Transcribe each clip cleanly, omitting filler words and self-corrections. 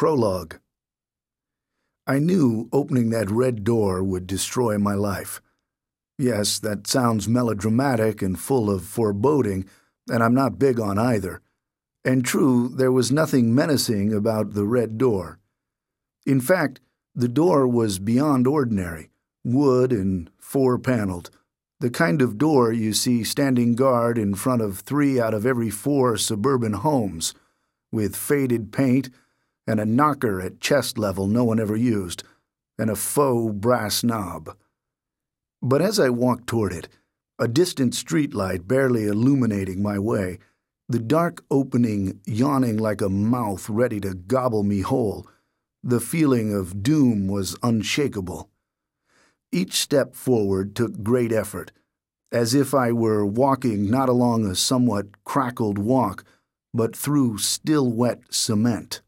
Prologue. I knew opening that red door would destroy my life. Yes, that sounds melodramatic and full of foreboding, and I'm not big on either. And true, there was nothing menacing about the red door. In fact, the door was beyond ordinary, wood and four-paneled, the kind of door you see standing guard in front of 3 out of every 4 suburban homes, with faded paint and a knocker at chest level no one ever used, and a faux brass knob. But as I walked toward it, a distant streetlight barely illuminating my way, the dark opening yawning like a mouth ready to gobble me whole, the feeling of doom was unshakable. Each step forward took great effort, as if I were walking not along a somewhat crackled walk, but through still wet cement.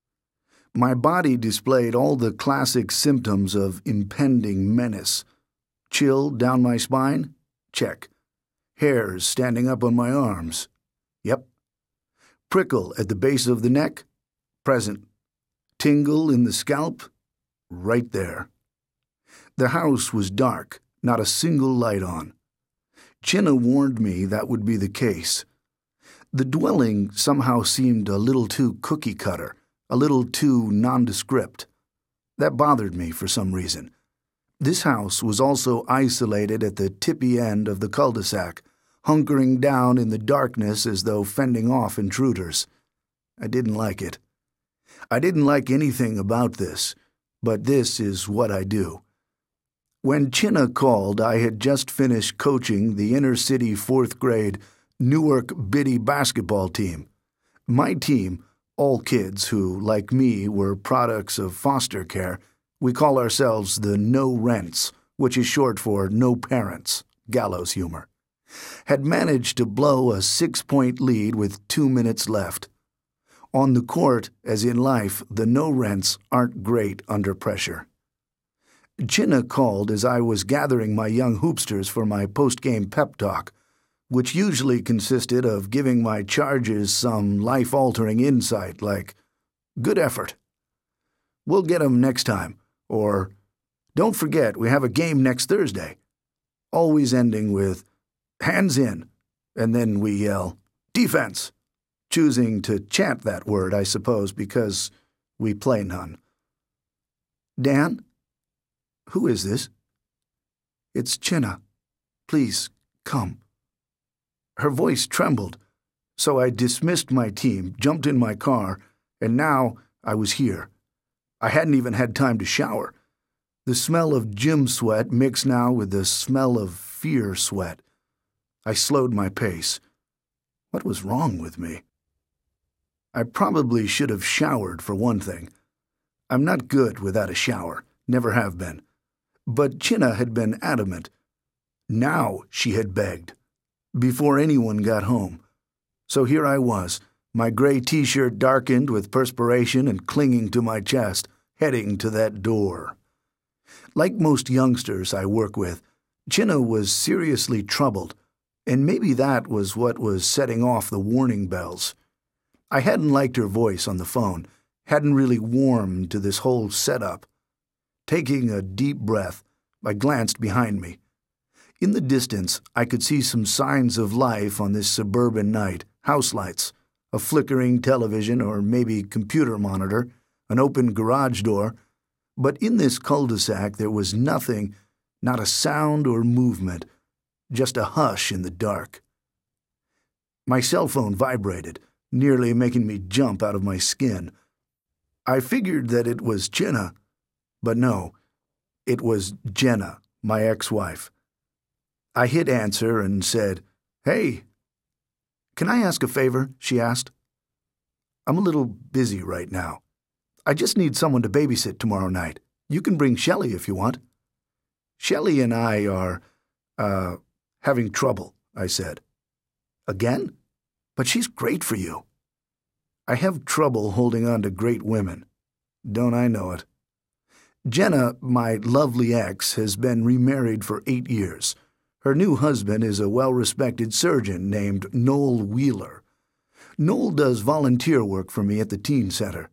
My body displayed all the classic symptoms of impending menace. Chill down my spine? Check. Hairs standing up on my arms? Yep. Prickle at the base of the neck? Present. Tingle in the scalp? Right there. The house was dark, not a single light on. Chinna warned me that would be the case. The dwelling somehow seemed a little too cookie-cutter, a little too nondescript. That bothered me for some reason. This house was also isolated at the tippy end of the cul-de-sac, hunkering down in the darkness as though fending off intruders. I didn't like it. I didn't like anything about this, but this is what I do. When Chinna called, I had just finished coaching the inner-city 4th grade Newark Biddy basketball team. My team, all kids who, like me, were products of foster care, we call ourselves the No Rents, which is short for No Parents, gallows humor, had managed to blow a 6-point lead with 2 minutes left. On the court, as in life, the No Rents aren't great under pressure. Chinna called as I was gathering my young hoopsters for my post-game pep talk, which usually consisted of giving my charges some life-altering insight like, "Good effort. We'll get 'em next time," or, "Don't forget we have a game next Thursday," always ending with, "Hands in," and then we yell, "Defense," choosing to chant that word, I suppose, because we play none. "Dan? Who is this?" "It's Chinna. Please, come." Her voice trembled, so I dismissed my team, jumped in my car, and now I was here. I hadn't even had time to shower. The smell of gym sweat mixed now with the smell of fear sweat. I slowed my pace. What was wrong with me? I probably should have showered for one thing. I'm not good without a shower, never have been. But Chinna had been adamant. Now she had begged, before anyone got home. So here I was, my gray t-shirt darkened with perspiration and clinging to my chest, heading to that door. Like most youngsters I work with, Chinna was seriously troubled, and maybe that was what was setting off the warning bells. I hadn't liked her voice on the phone, hadn't really warmed to this whole setup. Taking a deep breath, I glanced behind me. In the distance, I could see some signs of life on this suburban night, house lights, a flickering television or maybe computer monitor, an open garage door, but in this cul-de-sac there was nothing, not a sound or movement, just a hush in the dark. My cell phone vibrated, nearly making me jump out of my skin. I figured that it was Chinna, but no, it was Jenna, my ex-wife. I hit answer and said, "Hey." "Can I ask a favor?" she asked. "I'm a little busy right now. I just need someone to babysit tomorrow night. You can bring Shelley if you want." "Shelley and I are, having trouble," I said. "Again? But she's great for you." "I have trouble holding on to great women. Don't I know it?" Jenna, my lovely ex, has been remarried for 8 years. Her new husband is a well-respected surgeon named Noel Wheeler. Noel does volunteer work for me at the teen center.